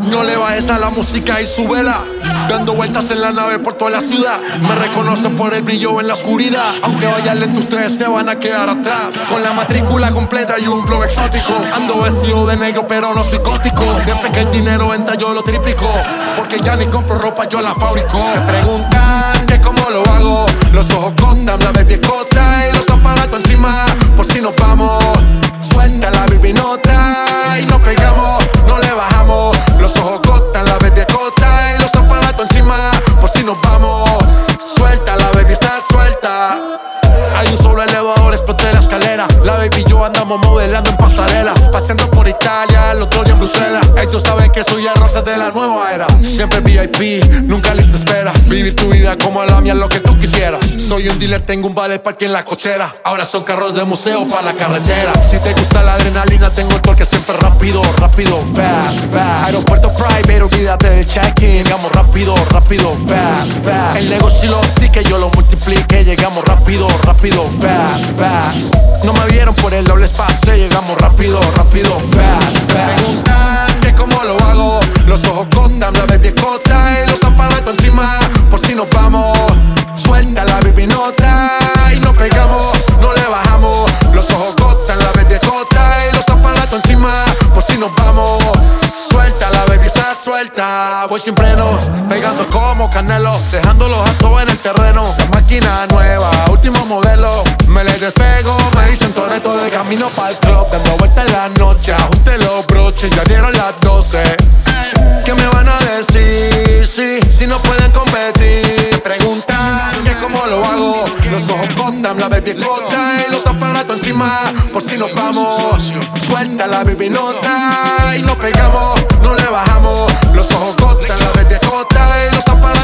No le bajes a la música y súbela. Dando vueltas en la nave por toda la ciudad. Me reconocen por el brillo en la oscuridad. Aunque vaya lento ustedes se van a quedar atrás. Con la matrícula completa y un flow exótico. Ando vestido de negro pero no psicótico. Siempre que el dinero entra yo lo triplico. Porque ya ni compro ropa, yo la fabrico. Se preguntan que cómo lo hago. Los ojos contan, la baby escota y los aparatos encima. Por si nos vamos, suelta la baby nota y nos pegamos, no le bajamos. Los ojos cortan, la baby escota y los aparatos encima. Por si nos vamos, suelta, la baby está suelta. Hay un solo elevador, exploté la escalera. La baby y yo andamos modelando en pasarela. Paseando por Italia, el otro día en Bruselas. Ellos saben que soy el rosa de la nueva era. Siempre VIP, nunca lista espera. Vivir tu vida como la mía, lo que tú quisieras. Soy un dealer, tengo un vale parking en la cochera. Ahora son carros de museo para la carretera. Si te gusta la adrenalina, tengo el torque siempre rápido, rápido, fast, fast. Aeropuerto private, olvídate del check-in. Llegamos rápido, rápido, fast, fast. El negocio y los tickets yo lo multiplique. Llegamos rápido, rápido, fast, fast. No me vieron por el doble espacio. Llegamos rápido, rápido, fast, fast. Se preguntan que cómo lo hago. Los ojos cortan, la baby escota y los aparatos encima. Por si nos vamos, suelta la baby nota y nos pegamos, no le bajamos. Los ojos cortan, la baby escota y los aparatos encima. Por si nos vamos, suelta, la baby está suelta. Voy sin frenos, pegando como Canelo, dejándolos altos en el terreno. La máquina nueva, último modelo. Me le despego, me dicen Toretto de camino pa'l club. Dando vueltas en la noche, ajuste los broches, ya dieron las 12. ¿Qué me van a decir? Si no pueden competir. Se preguntan que cómo lo hago. Los ojos cortan, la baby escota y los aparatos encima. Por si nos vamos, suelta la baby nota y nos pegamos, no le bajamos. Los ojos cortan, la baby escota y los aparatos